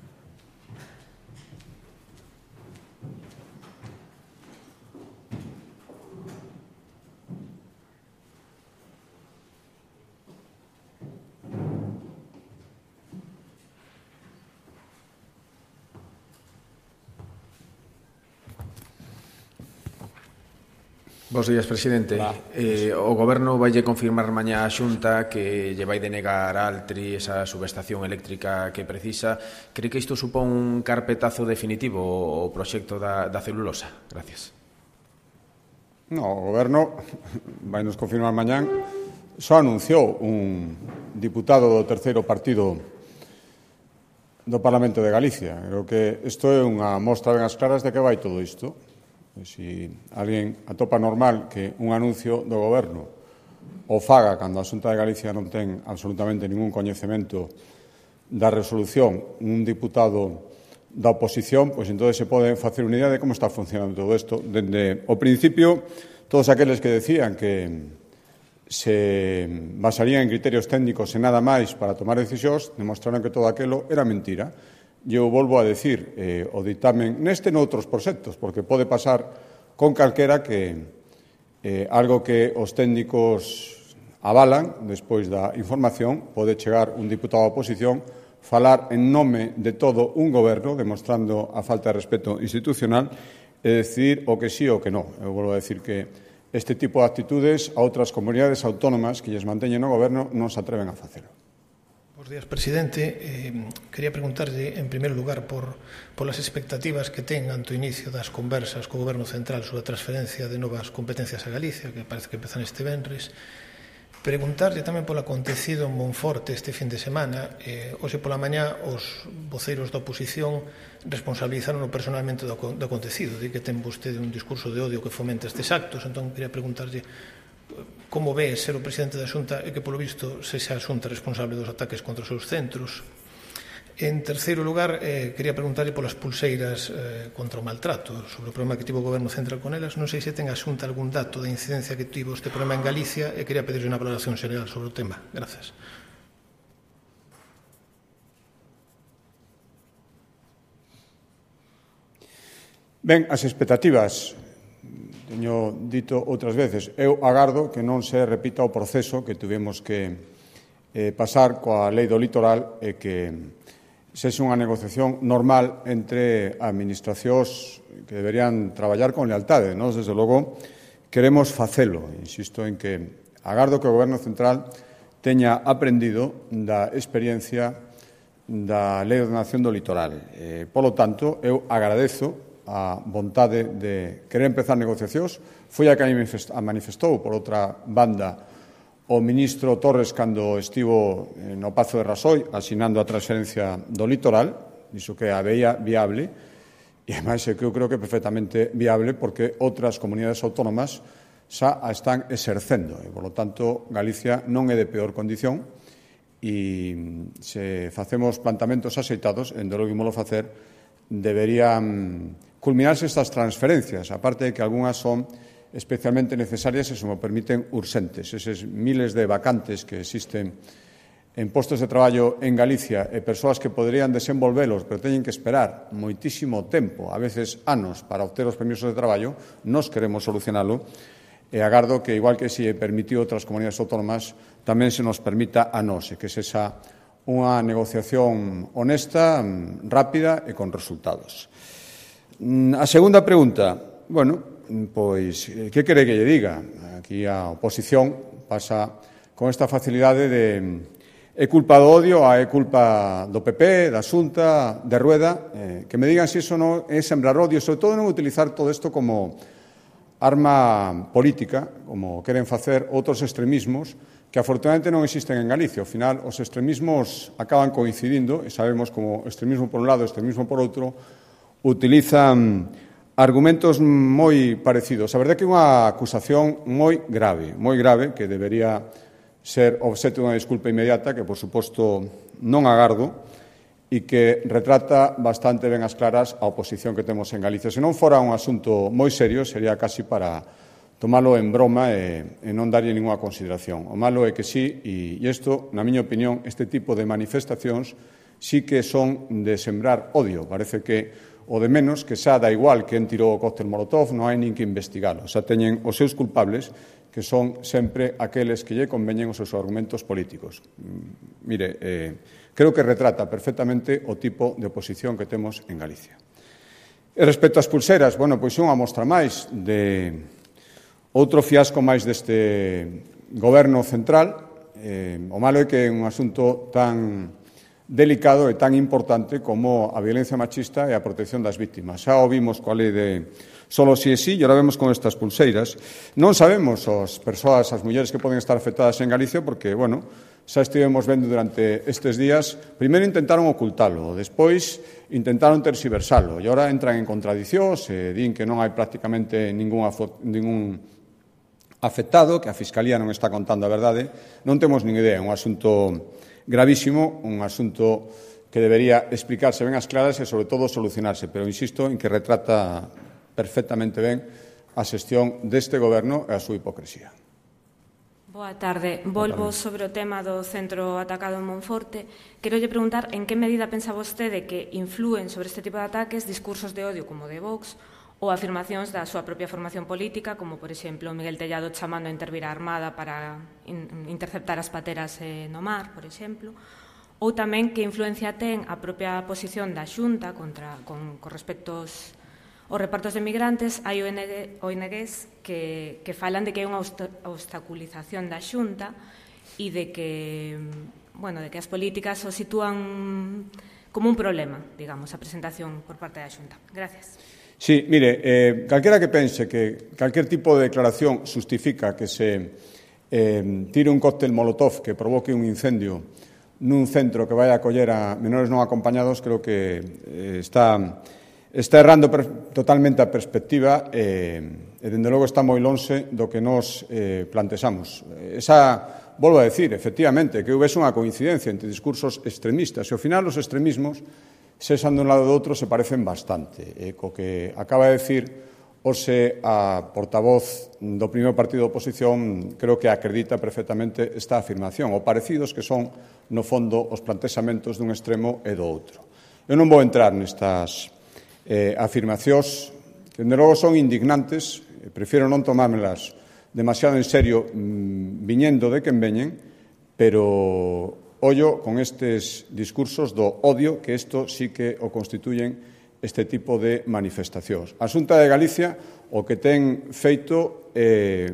Bos días, presidente. Eh, o Goberno vaille confirmar mañá a Xunta que lle vai denegar a Altri esa subestación eléctrica que precisa. Cree que isto supón un carpetazo definitivo o proxecto da, da celulosa? Gracias. No, o Goberno vai nos confirmar mañán. Só anunciou un diputado do terceiro partido do Parlamento de Galicia. Creo que isto é unha mostra ben as claras de que vai todo isto. Se alguén atopa normal que un anuncio do Goberno o faga cando a Xunta de Galicia non ten absolutamente ningún coñecemento da resolución un diputado da oposición, pois entón se pode facer unha idea de como está funcionando todo isto. Dende o principio, todos aqueles que decían que se basarían en criterios técnicos e nada máis para tomar decisións, demostraron que todo aquilo era mentira. Eu volvo a decir eh, o ditamen neste e noutros proxectos, porque pode pasar con calquera que eh, algo que os técnicos avalan, despois da información, pode chegar un diputado da oposición, falar en nome de todo un goberno, demostrando a falta de respeto institucional, e decir o que sí o que non. Eu volvo a decir que este tipo de actitudes a outras comunidades autónomas que lles manteñen no goberno non se atreven a facelo. Bos días, presidente. Eh, quería preguntarlle, en primeiro lugar, por polas expectativas que ten ante o inicio das conversas co Goberno Central sobre a transferencia de novas competencias a Galicia, que parece que empezan este venres. Preguntarlle tamén polo acontecido en Monforte este fin de semana. Eh, hoxe pola mañá os voceiros da oposición responsabilizaron personalmente do, do acontecido, de que ten vostede un discurso de odio que fomenta estes actos. Entón, quería preguntarlle como ve ser o presidente da Xunta e que, polo visto, sexa a Xunta responsable dos ataques contra os seus centros. En terceiro lugar, eh, quería preguntarlle polas pulseiras eh, contra o maltrato, sobre o problema que tivo o Goberno Central con elas. Non sei se ten a Xunta algún dato de incidencia que tivo este problema en Galicia e quería pedirle unha valoración xeral sobre o tema. Gracias. Ben, as expectativas, teño dito outras veces, eu agardo que non se repita o proceso que tivemos que eh, pasar coa lei do litoral e que sexa unha negociación normal entre administracións que deberían traballar con lealtade. Nós, desde logo, queremos facelo. Insisto en que agardo que o Goberno Central teña aprendido da experiencia da Lei de Ordenación do Litoral. Eh, polo tanto, eu agradezo a vontade de querer empezar negociacións. Foi a que a manifestou, por outra banda, o ministro Torres cando estivo no Pazo de Rasoi asinando a transferencia do litoral, dixo que a veía viable, e ademais é que eu creo que é perfectamente viable porque outras comunidades autónomas xa a están exercendo e, por lo tanto, Galicia non é de peor condición e se facemos plantamentos axeitados, en de logo ímolo facer, deberían culminarse estas transferencias, aparte de que algunhas son especialmente necesarias e, se me permiten, urxentes. Eses miles de vacantes que existen en postos de traballo en Galicia e persoas que poderían desenvolvelos, pero teñen que esperar moitísimo tempo, a veces anos, para obter os permisos de traballo, nos queremos solucionalo e agardo que, igual que se permitiu outras comunidades autónomas, tamén se nos permita a nós, e que se xa unha negociación honesta, rápida e con resultados. A segunda pregunta, bueno, pois, que quere que lle diga? Aquí a oposición pasa con esta facilidade de é culpa do odio, a é culpa do P P, da Xunta, de Rueda, eh, que me digan se iso non é sembrar odio, sobre todo non utilizar todo isto como arma política, como queren facer outros extremismos, que afortunadamente non existen en Galicia. Ao final, os extremismos acaban coincidindo, e sabemos como extremismo por un lado, extremismo por outro, utilizan argumentos moi parecidos. A verdade é que é unha acusación moi grave, moi grave, que debería ser obxecto dunha desculpa inmediata, que, por suposto, non agardo, e que retrata bastante ben as claras a oposición que temos en Galicia. Se non fora un asunto moi serio, sería casi para tomalo en broma e, e non darlle ninguna consideración. O malo é que sí, e isto, na miña opinión, este tipo de manifestacións sí que son de sembrar odio. Parece que o de menos, que xa da igual quen tirou o cóctel Molotov, non hai nin que investigalo. Xa teñen os seus culpables, que son sempre aqueles que lle conveñen os seus argumentos políticos. Mire, eh, creo que retrata perfectamente o tipo de oposición que temos en Galicia. E respecto ás pulseras, bueno, pois é unha mostra máis de outro fiasco máis deste goberno central. Eh, o malo é que é un asunto tan delicado e tan importante como a violencia machista e a protección das vítimas. Xa o vimos coa lei de solo si é si, e ahora vemos con estas pulseiras. Non sabemos as persoas, as mulleres que poden estar afectadas en Galicia porque, bueno, xa estivemos vendo durante estes días, primeiro intentaron ocultalo, despois intentaron terxiversalo, e agora entran en contradicións e din que non hai prácticamente ningún, ningún afectado, que a Fiscalía non está contando a verdade. Non temos nin idea, é un asunto gravísimo, un asunto que debería explicarse ben as claras e, sobre todo, solucionarse. Pero insisto en que retrata perfectamente ben a xestión deste goberno e a súa hipocresía. Boa tarde. Volvo sobre o tema do centro atacado en Monforte. Quero lle preguntar en que medida pensa vostede que influen sobre este tipo de ataques discursos de odio como de Vox ou afirmacións da súa propia formación política, como, por exemplo, Miguel Tellado chamando a intervir a Armada para in interceptar as pateras eh, no mar, por exemplo, ou tamén que influencia ten a propia posición da Xunta contra, con, con respecto aos, aos repartos de migrantes. Hai O N Gs que, que falan de que hai unha obstaculización da Xunta e de que, bueno, de que as políticas o sitúan como un problema, digamos, a presentación por parte da Xunta. Gracias. Sí, mire, eh, calquera que pense que calquer tipo de declaración justifica que se eh, tire un cóctel molotov que provoque un incendio nun centro que vai a acoller a menores non acompañados, creo que eh, está, está errando per, totalmente a perspectiva e, e, dende logo, está moi lonxe do que nos eh, plantexamos. Esa, volvo a decir, efectivamente, que houvese unha coincidencia entre discursos extremistas e, ao final, os extremismos, sexan dun lado do outro, se parecen bastante. E co que acaba de decir hoxe a portavoz do primeiro partido de oposición, creo que acredita perfectamente esta afirmación, o parecidos que son, no fondo, os plantexamentos dun extremo e do outro. Eu non vou entrar nestas eh, afirmacións, que, de logo, son indignantes, prefiro non tomármelas demasiado en serio mmm, viñendo de quen veñen, pero ollo con estes discursos do odio, que isto sí que o constituyen este tipo de manifestacións. A Xunta de Galicia o que ten feito é eh,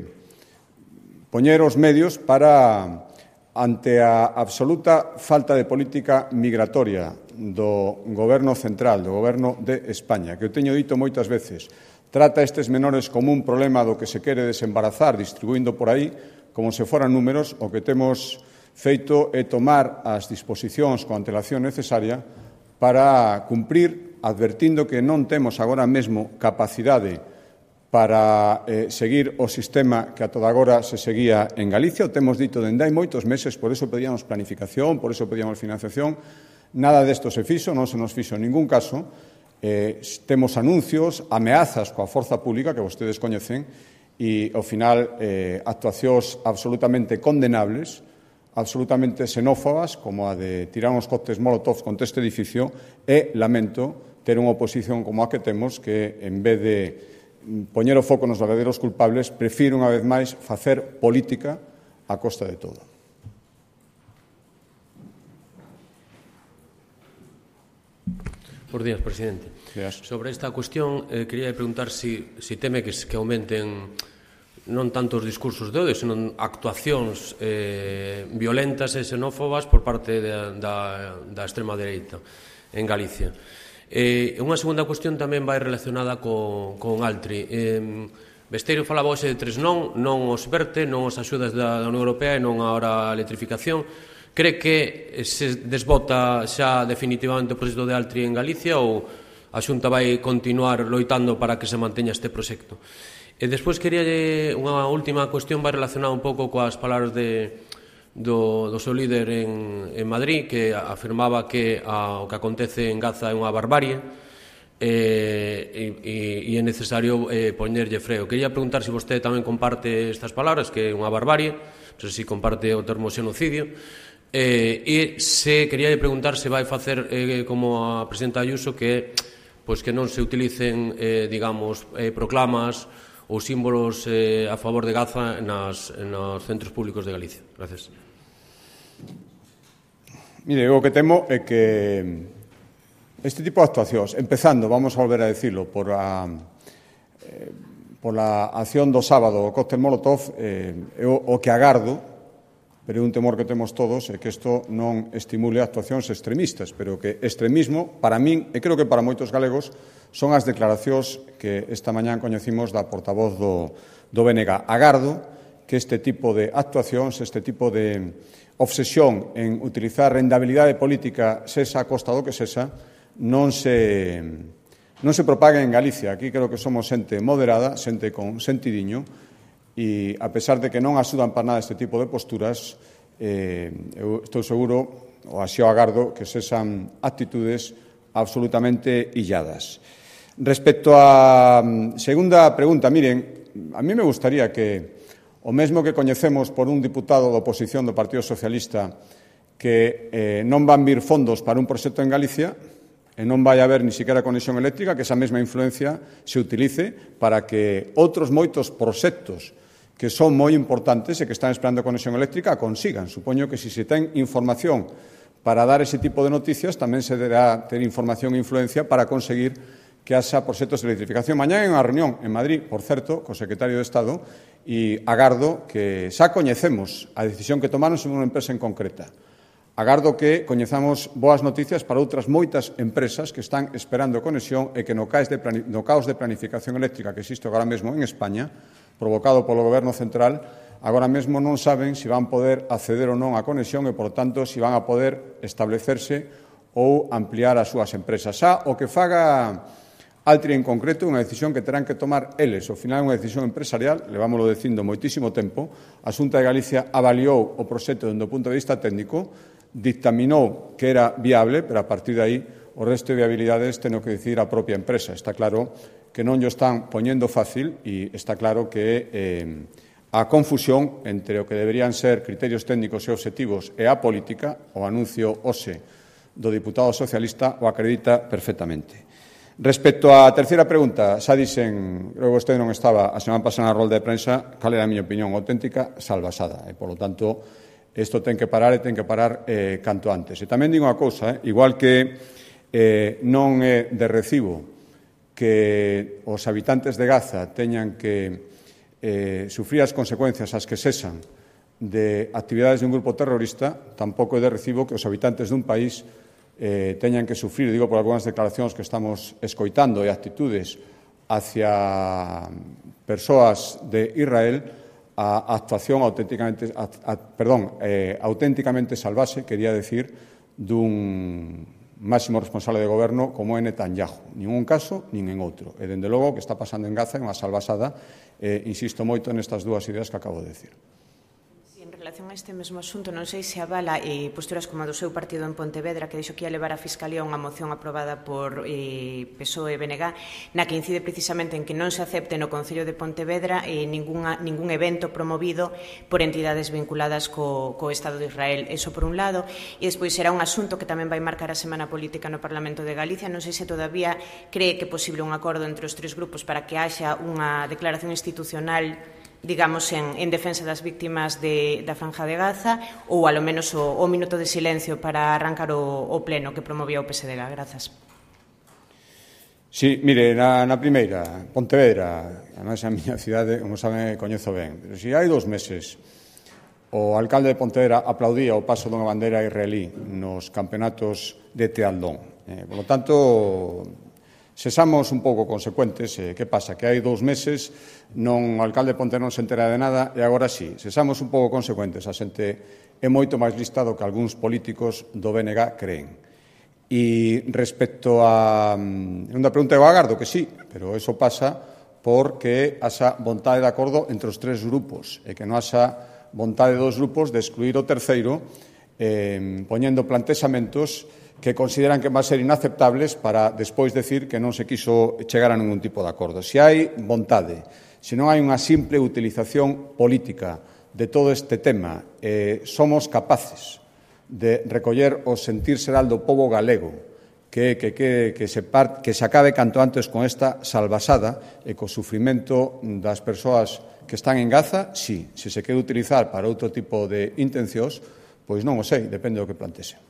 poñer os medios para, ante a absoluta falta de política migratoria do Goberno central, do Goberno de España, que eu teño dito moitas veces, trata estes menores como un problema do que se quere desembarazar distribuindo por aí como se foran números. O que temos feito é tomar as disposicións con antelación necesaria para cumprir, advertindo que non temos agora mesmo capacidade para eh, seguir o sistema que a toda agora se seguía en Galicia. O temos dito dende hai moitos meses, por eso pedíamos planificación, por eso pedíamos financiación. Nada desto se fixo, non se nos fixo en ningún caso. Eh, temos anuncios, ameazas coa forza pública que vostedes coñecen e, ao final, eh, actuacións absolutamente condenables, absolutamente xenófobas, como a de tirar uns cócteles molotov contra este edificio, e lamento ter unha oposición como a que temos, que, en vez de poñer o foco nos verdadeiros culpables, prefire, unha vez máis, facer política a costa de todo. Bos días, presidente. Días. Sobre esta cuestión, eh, quería preguntar si, si teme que, que aumenten non tanto os discursos de odio, senón actuacións eh, violentas e xenófobas por parte da, da, da extrema dereita en Galicia. Eh, unha segunda cuestión tamén vai relacionada co, con Altri. Eh, Besteiro falaba hoxe de tres non, non os verte, non os axudas da, da Unión Europea e non agora a electrificación. Cree que se desbota xa definitivamente o proxecto de Altri en Galicia ou a Xunta vai continuar loitando para que se manteña este proxecto? E despois quería unha última cuestión vai relacionada un pouco coas palabras de Do, do seu líder en, en Madrid, que afirmaba que a, o que acontece en Gaza é unha barbarie eh, e, e é necesario eh, poñerlle freo. Quería preguntar se vostede tamén comparte estas palabras, que é unha barbarie, non sei se comparte o termo xenocidio, eh, e se quería preguntar se vai facer eh, como a presidenta Ayuso, que, pois, que non se utilicen eh, digamos, eh, proclamas ou símbolos eh, a favor de Gaza nas, nos centros públicos de Galicia. Gracias. Mire, o que temo é que este tipo de actuacións, empezando, vamos a volver a decirlo, por a, eh, por a acción do sábado, o cóctel molotov, eh, o, o que agardo, pero é un temor que temos todos, é que isto non estimule actuacións extremistas, pero que extremismo, para min, e creo que para moitos galegos, son as declaracións que esta mañá coñecimos da portavoz do, do B N G. Agardo que este tipo de actuacións, este tipo de obsesión en utilizar rendabilidade política, sexa a costa do que sexa, non se, non se propague en Galicia. Aquí creo que somos xente moderada, xente con sentidiño, e a pesar de que non axudan para nada este tipo de posturas, eh, eu estou seguro, ou así o agardo, que sexan actitudes absolutamente illadas. Respecto á segunda pregunta, miren, a mí me gustaría que o mesmo que coñecemos por un diputado da oposición do Partido Socialista que eh, non van vir fondos para un proxecto en Galicia e non vai haber ni siquiera conexión eléctrica, que esa mesma influencia se utilice para que outros moitos proxectos que son moi importantes e que están esperando conexión eléctrica consigan. Supoño que se si se ten información para dar ese tipo de noticias, tamén se deberá ter información e influencia para conseguir que haxa proxectos de electrificación. Mañá hai unha reunión en Madrid, por certo, co secretario de Estado, e agardo que xa coñecemos a decisión que tomaron sobre unha empresa en concreta. Agardo que coñezamos boas noticias para outras moitas empresas que están esperando conexión e que no caos de, no caos de planificación eléctrica que existe agora mesmo en España, provocado polo Goberno central, agora mesmo non saben se van poder acceder ou non á conexión e, por tanto, se van a poder establecerse ou ampliar as súas empresas. Xa o que faga Altri en concreto é unha decisión que terán que tomar eles. Ao final é unha decisión empresarial, levámoslo dicindo moitísimo tempo. A Xunta de Galicia avaliou o proxecto dende o punto de vista técnico, dictaminou que era viable, pero a partir de aí o resto de viabilidades ten que decidir a propia empresa. Está claro que non llo están poñendo fácil e está claro que eh, a confusión entre o que deberían ser criterios técnicos e obxectivos e a política, o anuncio hoxe do diputado socialista o acredita perfectamente. Respecto á terceira pregunta, xa dixen, creo que vostede non estaba a semana pasada na rolda de prensa, cal era a miña opinión, auténtica salvasada. E, polo tanto, isto ten que parar e ten que parar eh, canto antes. E tamén digo unha cousa, eh, igual que eh, non é de recibo que os habitantes de Gaza teñan que eh, sufrir as consecuencias as que cesan de actividades de un grupo terrorista, tampouco é de recibo que os habitantes dun país eh, teñan que sufrir, digo por algunhas declaracións que estamos escoitando e actitudes hacia persoas de Israel, a actuación auténticamente, a, a, perdón, eh, auténticamente salvaxe, quería decir, dun máximo responsable de goberno como é Netanyahu. Nin un caso, nin en outro. E, dende logo, o que está pasando en Gaza é unha salvasada. Eh, insisto moito nestas dúas ideas que acabo de decir. En relación a este mesmo asunto, non sei se avala eh, posturas como a do seu partido en Pontevedra, que dixo que ia levar a Fiscalía unha moción aprobada por eh, P S O E e B N G, na que incide precisamente en que non se acepte no Concello de Pontevedra eh, ninguna, ningún evento promovido por entidades vinculadas co, co Estado de Israel. Eso por un lado. E despois será un asunto que tamén vai marcar a Semana Política no Parlamento de Galicia. Non sei se todavía cree que é posible un acordo entre os tres grupos para que haxa unha declaración institucional, digamos, en, en defensa das víctimas de, da Franja de Gaza, ou, alo menos, o, o minuto de silencio para arrancar o, o pleno que promovía o P S D G. Grazas. Sí, mire, na, na primeira, Pontevedra, además a miña cidade, como saben, coñezo ben, pero se hai dous meses o alcalde de Pontevedra aplaudía o paso dunha bandeira israelí nos campeonatos de Tealdón. Eh, por lo tanto, sesamos un pouco consecuentes. Eh, que pasa? Que hai dous meses non o alcalde de Pontevedra non se entera de nada e agora sí. Sesamos un pouco consecuentes. A xente é moito máis lista do que algúns políticos do B N G creen. E respecto a... Unha pregunta eu agardo que sí, pero eso pasa porque haxa vontade de acordo entre os tres grupos e que non haxa vontade dos grupos de excluir o terceiro eh, poñendo plantexamentos que consideran que van a ser inaceptables para despois decir que non se quiso chegar a ningún tipo de acordo. Se hai vontade, se non hai unha simple utilización política de todo este tema, eh, somos capaces de recoller o sentir xeral do pobo galego, que, que, que, que, se part, que se acabe canto antes con esta salvasada e co sufrimento das persoas que están en Gaza, sí. Se se quere utilizar para outro tipo de intencións, pois non o sei, depende do que plantexe.